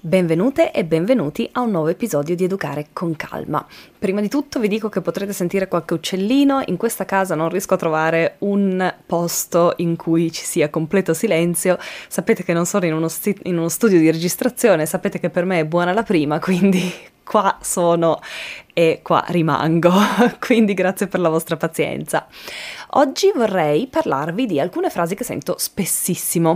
Benvenute e benvenuti a un nuovo episodio di Educare con Calma. Prima di tutto vi dico che potrete sentire qualche uccellino, in questa casa non riesco a trovare un posto in cui ci sia completo silenzio, sapete che non sono in uno studio di registrazione, sapete che per me è buona la prima, quindi qua sono e qua rimango, quindi grazie per la vostra pazienza. Oggi vorrei parlarvi di alcune frasi che sento spessissimo.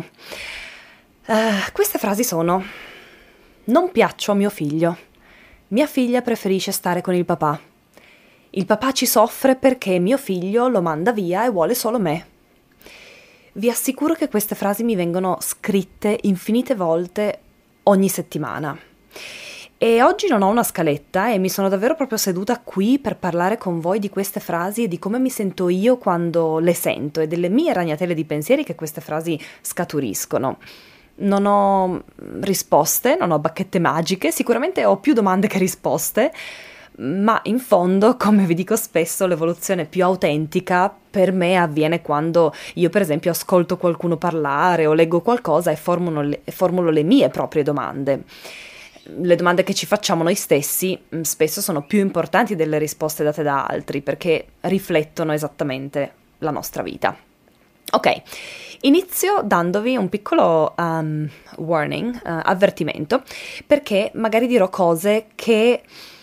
Queste frasi sono: non piaccio a mio figlio. Mia figlia preferisce stare con il papà. Il papà ci soffre perché mio figlio lo manda via e vuole solo me. Vi assicuro che queste frasi mi vengono scritte infinite volte ogni settimana. E oggi non ho una scaletta e mi sono davvero proprio seduta qui per parlare con voi di queste frasi e di come mi sento io quando le sento e delle mie ragnatele di pensieri che queste frasi scaturiscono. Non ho risposte, non ho bacchette magiche, sicuramente ho più domande che risposte, ma in fondo, come vi dico spesso, l'evoluzione più autentica per me avviene quando io, per esempio, ascolto qualcuno parlare o leggo qualcosa e formulo le mie proprie domande. Le domande che ci facciamo noi stessi spesso sono più importanti delle risposte date da altri, perché riflettono esattamente la nostra vita. Ok, inizio dandovi un piccolo warning, avvertimento, perché magari dirò cose che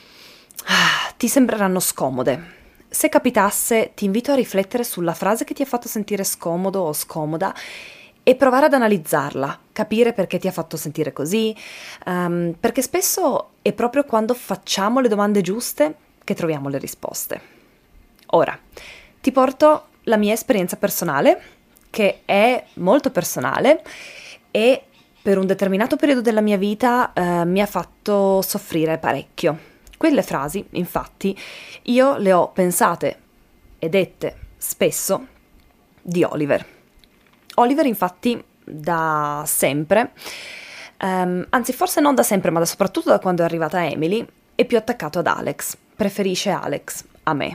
ti sembreranno scomode. Se capitasse, ti invito a riflettere sulla frase che ti ha fatto sentire scomodo o scomoda e provare ad analizzarla, capire perché ti ha fatto sentire così, perché spesso è proprio quando facciamo le domande giuste che troviamo le risposte. Ora, ti porto la mia esperienza personale, che è molto personale e per un determinato periodo della mia vita mi ha fatto soffrire parecchio. Quelle frasi, infatti, io le ho pensate e dette spesso di Oliver. Oliver, infatti, da sempre, anzi forse non da sempre, ma soprattutto da quando è arrivata Emily, è più attaccato ad Alex, preferisce Alex a me.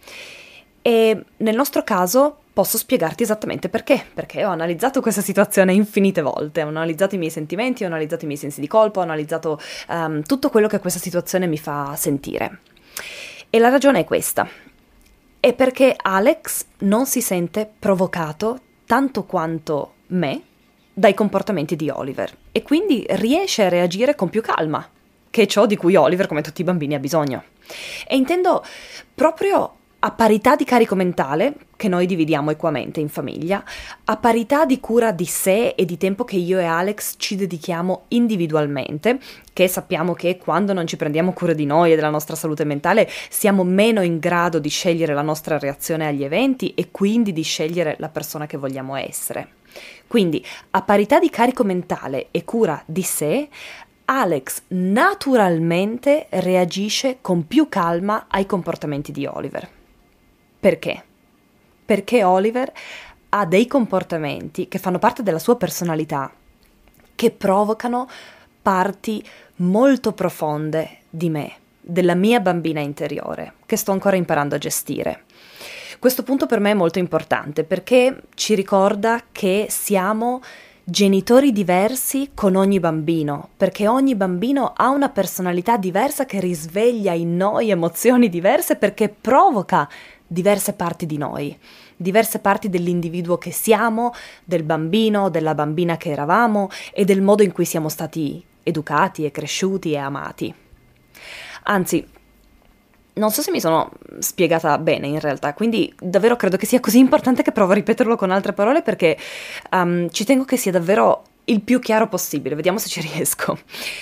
E nel nostro caso posso spiegarti esattamente perché ho analizzato questa situazione infinite volte, ho analizzato i miei sentimenti, ho analizzato i miei sensi di colpa, ho analizzato tutto quello che questa situazione mi fa sentire. E la ragione è questa: è perché Alex non si sente provocato tanto quanto me dai comportamenti di Oliver e quindi riesce a reagire con più calma, che è ciò di cui Oliver, come tutti i bambini, ha bisogno. E intendo proprio a parità di carico mentale, che noi dividiamo equamente in famiglia, a parità di cura di sé e di tempo che io e Alex ci dedichiamo individualmente, che sappiamo che quando non ci prendiamo cura di noi e della nostra salute mentale siamo meno in grado di scegliere la nostra reazione agli eventi e quindi di scegliere la persona che vogliamo essere. Quindi, a parità di carico mentale e cura di sé, Alex naturalmente reagisce con più calma ai comportamenti di Oliver. Perché? Perché Oliver ha dei comportamenti che fanno parte della sua personalità, che provocano parti molto profonde di me, della mia bambina interiore, che sto ancora imparando a gestire. Questo punto per me è molto importante perché ci ricorda che siamo genitori diversi con ogni bambino, perché ogni bambino ha una personalità diversa che risveglia in noi emozioni diverse perché provoca diverse parti di noi, diverse parti dell'individuo che siamo, del bambino, della bambina che eravamo e del modo in cui siamo stati educati e cresciuti e amati. Anzi, non so se mi sono spiegata bene in realtà, quindi davvero credo che sia così importante che provo a ripeterlo con altre parole perché ci tengo che sia davvero il più chiaro possibile, vediamo se ci riesco.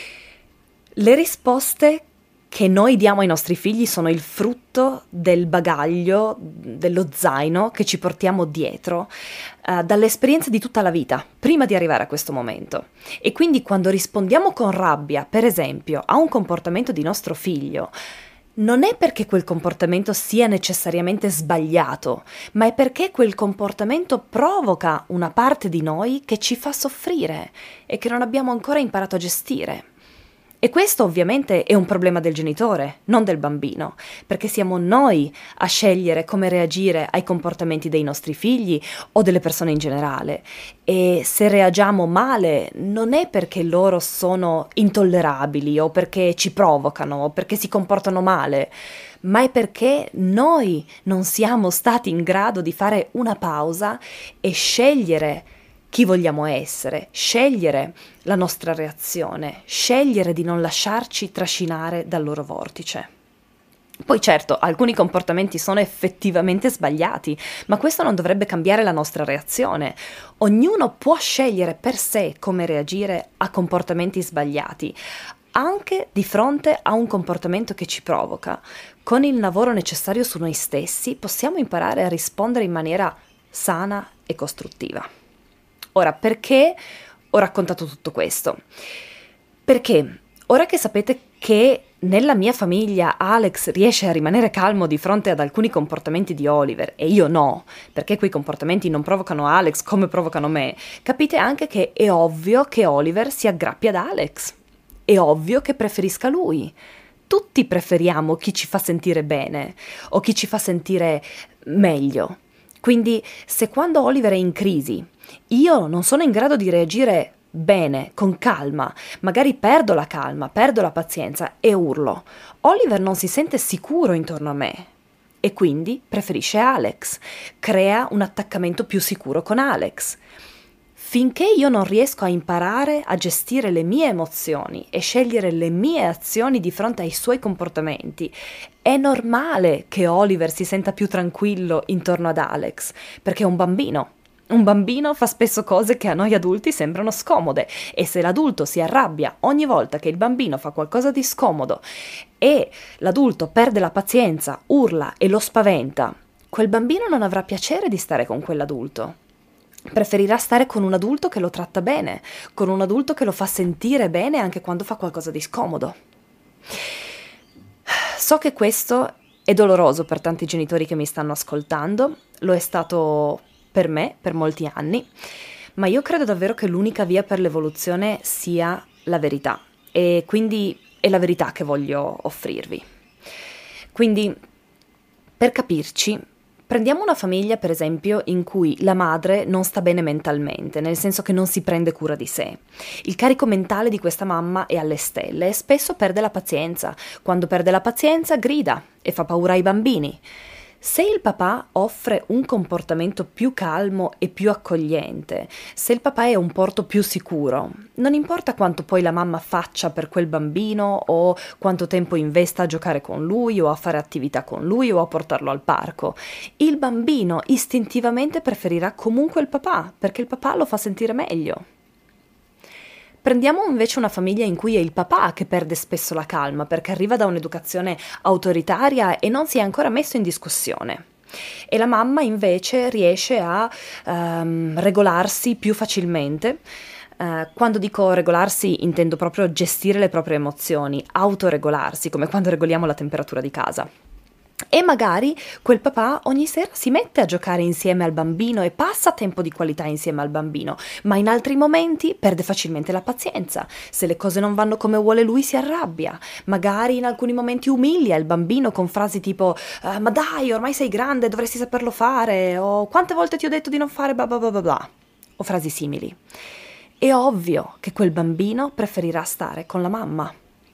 Le risposte che noi diamo ai nostri figli sono il frutto del bagaglio, dello zaino che ci portiamo dietro, dalle esperienze di tutta la vita, prima di arrivare a questo momento. E quindi quando rispondiamo con rabbia, per esempio, a un comportamento di nostro figlio, non è perché quel comportamento sia necessariamente sbagliato, ma è perché quel comportamento provoca una parte di noi che ci fa soffrire e che non abbiamo ancora imparato a gestire. E questo ovviamente è un problema del genitore, non del bambino, perché siamo noi a scegliere come reagire ai comportamenti dei nostri figli o delle persone in generale. E se reagiamo male non è perché loro sono intollerabili o perché ci provocano o perché si comportano male, ma è perché noi non siamo stati in grado di fare una pausa e scegliere chi vogliamo essere, scegliere la nostra reazione, scegliere di non lasciarci trascinare dal loro vortice. Poi certo, alcuni comportamenti sono effettivamente sbagliati, ma questo non dovrebbe cambiare la nostra reazione. Ognuno può scegliere per sé come reagire a comportamenti sbagliati, anche di fronte a un comportamento che ci provoca. Con il lavoro necessario su noi stessi possiamo imparare a rispondere in maniera sana e costruttiva. Ora, perché ho raccontato tutto questo? Perché ora che sapete che nella mia famiglia Alex riesce a rimanere calmo di fronte ad alcuni comportamenti di Oliver e io no, perché quei comportamenti non provocano Alex come provocano me, capite anche che è ovvio che Oliver si aggrappi ad Alex. È ovvio che preferisca lui. Tutti preferiamo chi ci fa sentire bene o chi ci fa sentire meglio. Quindi se quando Oliver è in crisi io non sono in grado di reagire bene, con calma, magari perdo la calma, perdo la pazienza e urlo, Oliver non si sente sicuro intorno a me e quindi preferisce Alex, crea un attaccamento più sicuro con Alex. Finché io non riesco a imparare a gestire le mie emozioni e scegliere le mie azioni di fronte ai suoi comportamenti, è normale che Oliver si senta più tranquillo intorno ad Alex, perché è un bambino. Un bambino fa spesso cose che a noi adulti sembrano scomode e se l'adulto si arrabbia ogni volta che il bambino fa qualcosa di scomodo e l'adulto perde la pazienza, urla e lo spaventa, quel bambino non avrà piacere di stare con quell'adulto. Preferirà stare con un adulto che lo tratta bene, con un adulto che lo fa sentire bene anche quando fa qualcosa di scomodo. So che questo è doloroso per tanti genitori che mi stanno ascoltando, lo è stato per me per molti anni, ma io credo davvero che l'unica via per l'evoluzione sia la verità e quindi è la verità che voglio offrirvi. Quindi, per capirci, prendiamo una famiglia, per esempio, in cui la madre non sta bene mentalmente, nel senso che non si prende cura di sé. Il carico mentale di questa mamma è alle stelle e spesso perde la pazienza. Quando perde la pazienza, grida e fa paura ai bambini. Se il papà offre un comportamento più calmo e più accogliente, se il papà è un porto più sicuro, non importa quanto poi la mamma faccia per quel bambino o quanto tempo investa a giocare con lui o a fare attività con lui o a portarlo al parco, il bambino istintivamente preferirà comunque il papà perché il papà lo fa sentire meglio. Prendiamo invece una famiglia in cui è il papà che perde spesso la calma perché arriva da un'educazione autoritaria e non si è ancora messo in discussione. E la mamma invece riesce a regolarsi più facilmente. Quando dico regolarsi intendo proprio gestire le proprie emozioni, autoregolarsi, come quando regoliamo la temperatura di casa. E magari quel papà ogni sera si mette a giocare insieme al bambino e passa tempo di qualità insieme al bambino, ma in altri momenti perde facilmente la pazienza. Se le cose non vanno come vuole lui si arrabbia. Magari in alcuni momenti umilia il bambino con frasi tipo ma dai, ormai sei grande, dovresti saperlo fare, o quante volte ti ho detto di non fare bla bla bla bla bla, o frasi simili. È ovvio che quel bambino preferirà stare con la mamma.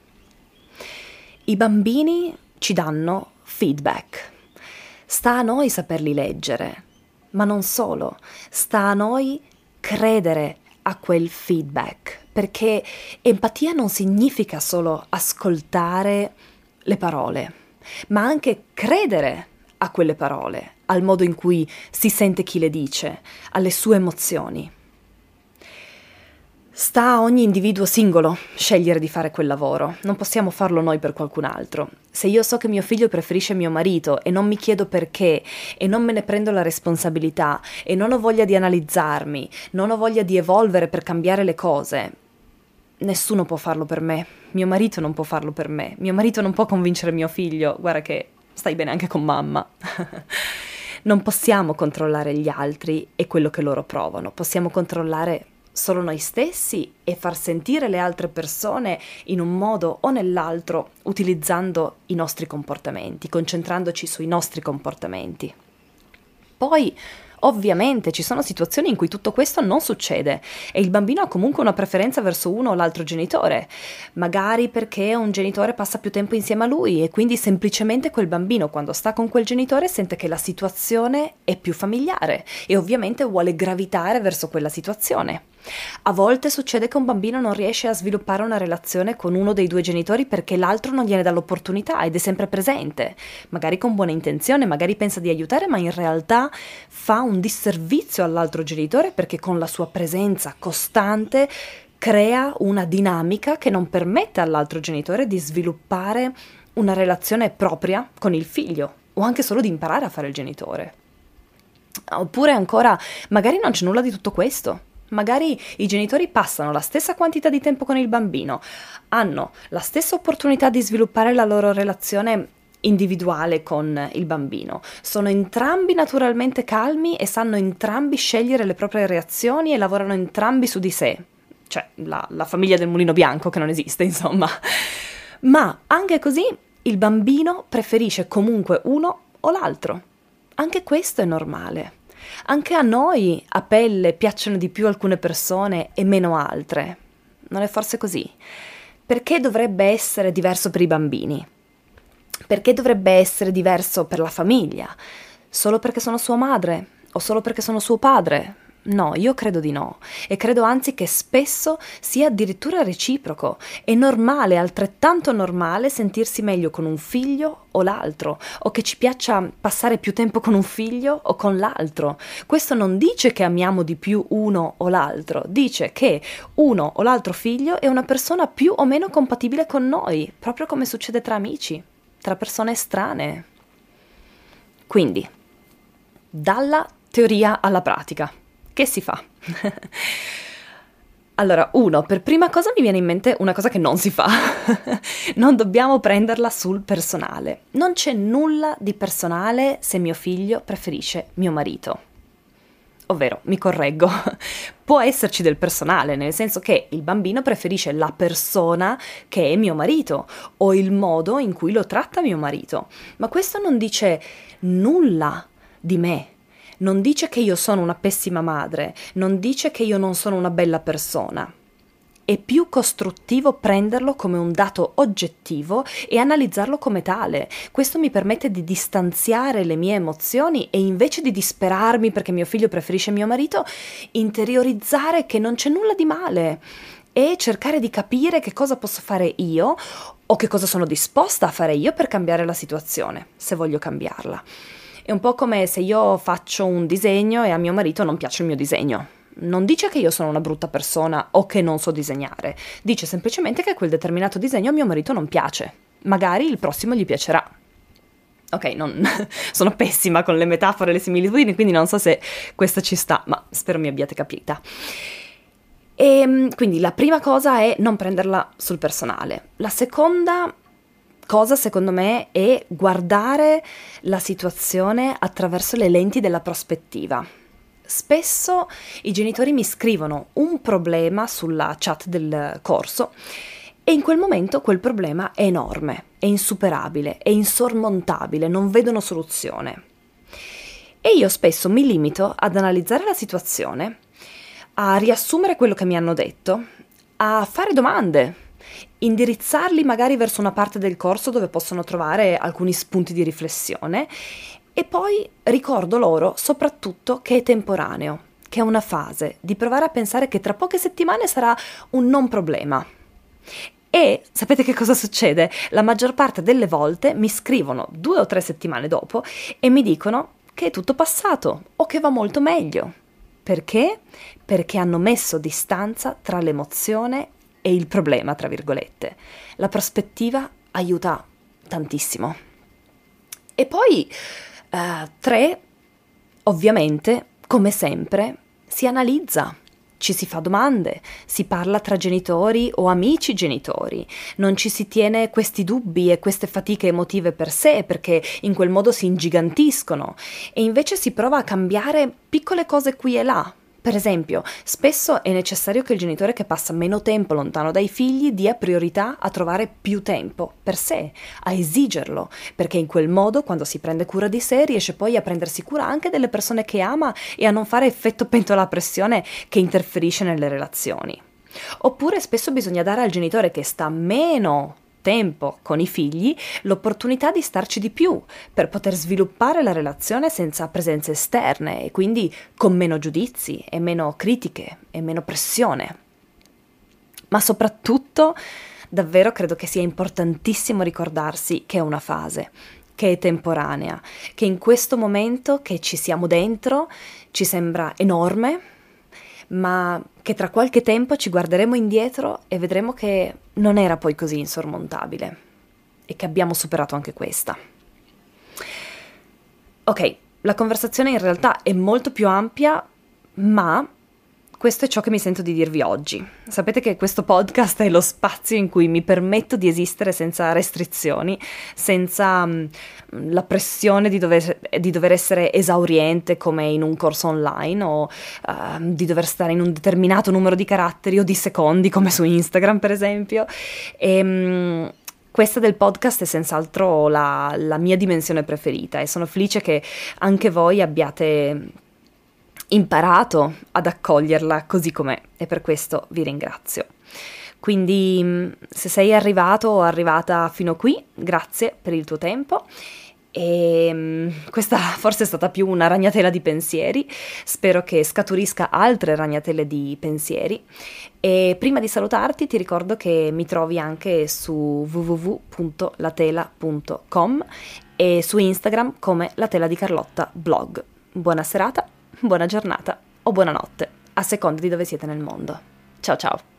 I bambini ci danno feedback. Sta a noi saperli leggere, ma non solo, sta a noi credere a quel feedback, perché empatia non significa solo ascoltare le parole, ma anche credere a quelle parole, al modo in cui si sente chi le dice, alle sue emozioni. Sta a ogni individuo singolo scegliere di fare quel lavoro, non possiamo farlo noi per qualcun altro. Se io so che mio figlio preferisce mio marito e non mi chiedo perché e non me ne prendo la responsabilità e non ho voglia di analizzarmi, non ho voglia di evolvere per cambiare le cose, nessuno può farlo per me, mio marito non può farlo per me, mio marito non può convincere mio figlio, guarda che stai bene anche con mamma. Non possiamo controllare gli altri e quello che loro provano, possiamo controllare solo noi stessi e far sentire le altre persone in un modo o nell'altro utilizzando i nostri comportamenti, concentrandoci sui nostri comportamenti. Poi, ovviamente, ci sono situazioni in cui tutto questo non succede e il bambino ha comunque una preferenza verso uno o l'altro genitore, magari perché un genitore passa più tempo insieme a lui e quindi semplicemente quel bambino quando sta con quel genitore sente che la situazione è più familiare e ovviamente vuole gravitare verso quella situazione. A volte succede che un bambino non riesce a sviluppare una relazione con uno dei due genitori perché l'altro non gliene dà l'opportunità ed è sempre presente, magari con buona intenzione, magari pensa di aiutare, ma in realtà fa un disservizio all'altro genitore perché con la sua presenza costante crea una dinamica che non permette all'altro genitore di sviluppare una relazione propria con il figlio o anche solo di imparare a fare il genitore. Oppure ancora, magari non c'è nulla di tutto questo. Magari i genitori passano la stessa quantità di tempo con il bambino, hanno la stessa opportunità di sviluppare la loro relazione individuale con il bambino, sono entrambi naturalmente calmi e sanno entrambi scegliere le proprie reazioni e lavorano entrambi su di sé, cioè la famiglia del mulino bianco che non esiste, insomma. Ma anche così il bambino preferisce comunque uno o l'altro. Anche questo è normale. Anche a noi a pelle piacciono di più alcune persone e meno altre. Non è forse così? Perché dovrebbe essere diverso per i bambini? Perché dovrebbe essere diverso per la famiglia? Solo perché sono sua madre? O solo perché sono suo padre? No, io credo di no. E credo anzi che spesso sia addirittura reciproco. È normale, altrettanto normale, sentirsi meglio con un figlio o l'altro, o che ci piaccia passare più tempo con un figlio o con l'altro. Questo non dice che amiamo di più uno o l'altro, dice che uno o l'altro figlio è una persona più o meno compatibile con noi, proprio come succede tra amici, tra persone estranee. Quindi, dalla teoria alla pratica. Che si fa? Allora, per prima cosa mi viene in mente una cosa che non si fa. Non dobbiamo prenderla sul personale. Non c'è nulla di personale se mio figlio preferisce mio marito. Ovvero, mi correggo, può esserci del personale, nel senso che il bambino preferisce la persona che è mio marito o il modo in cui lo tratta mio marito. Ma questo non dice nulla di me. Non dice che io sono una pessima madre, non dice che io non sono una bella persona. È più costruttivo prenderlo come un dato oggettivo e analizzarlo come tale. Questo mi permette di distanziare le mie emozioni e invece di disperarmi perché mio figlio preferisce mio marito, interiorizzare che non c'è nulla di male e cercare di capire che cosa posso fare io o che cosa sono disposta a fare io per cambiare la situazione, se voglio cambiarla. È un po' come se io faccio un disegno e a mio marito non piace il mio disegno. Non dice che io sono una brutta persona o che non so disegnare, dice semplicemente che quel determinato disegno a mio marito non piace. Magari il prossimo gli piacerà. Ok, sono pessima con le metafore e le similitudini, quindi non so se questa ci sta, ma spero mi abbiate capita. E quindi la prima cosa è non prenderla sul personale. La seconda cosa, secondo me, è guardare la situazione attraverso le lenti della prospettiva. Spesso i genitori mi scrivono un problema sulla chat del corso e in quel momento quel problema è enorme, è insuperabile, è insormontabile, non vedono soluzione. E io spesso mi limito ad analizzare la situazione, a riassumere quello che mi hanno detto, a fare domande, indirizzarli magari verso una parte del corso dove possono trovare alcuni spunti di riflessione e poi ricordo loro soprattutto che è temporaneo, che è una fase, di provare a pensare che tra poche settimane sarà un non problema. E sapete che cosa succede? La maggior parte delle volte mi scrivono 2 o 3 settimane dopo e mi dicono che è tutto passato o che va molto meglio. Perché? Perché hanno messo distanza tra l'emozione e il problema, tra virgolette. La prospettiva aiuta tantissimo. E poi 3, ovviamente, come sempre, si analizza, ci si fa domande, si parla tra genitori o amici genitori, non ci si tiene questi dubbi e queste fatiche emotive per sé perché in quel modo si ingigantiscono e invece si prova a cambiare piccole cose qui e là, Per esempio, spesso è necessario che il genitore che passa meno tempo lontano dai figli dia priorità a trovare più tempo per sé, a esigerlo, perché in quel modo, quando si prende cura di sé, riesce poi a prendersi cura anche delle persone che ama e a non fare effetto pentola a pressione che interferisce nelle relazioni. Oppure spesso bisogna dare al genitore che sta meno tempo con i figli l'opportunità di starci di più per poter sviluppare la relazione senza presenze esterne e quindi con meno giudizi e meno critiche e meno pressione. Ma soprattutto davvero credo che sia importantissimo ricordarsi che è una fase, che è temporanea, che in questo momento che ci siamo dentro ci sembra enorme, ma che tra qualche tempo ci guarderemo indietro e vedremo che non era poi così insormontabile e che abbiamo superato anche questa. Ok, la conversazione in realtà è molto più ampia, ma questo è ciò che mi sento di dirvi oggi. Sapete che questo podcast è lo spazio in cui mi permetto di esistere senza restrizioni, senza la pressione di dover essere esauriente come in un corso online o di dover stare in un determinato numero di caratteri o di secondi come su Instagram per esempio. Questa del podcast è senz'altro la mia dimensione preferita e sono felice che anche voi abbiate imparato ad accoglierla così com'è e per questo vi ringrazio. Quindi se sei arrivato o arrivata fino qui, grazie per il tuo tempo e questa forse è stata più una ragnatela di pensieri, spero che scaturisca altre ragnatele di pensieri e prima di salutarti ti ricordo che mi trovi anche su www.latela.com e su Instagram come La Tela di Carlotta blog. Buona serata, buona giornata o buonanotte, a seconda di dove siete nel mondo. Ciao ciao!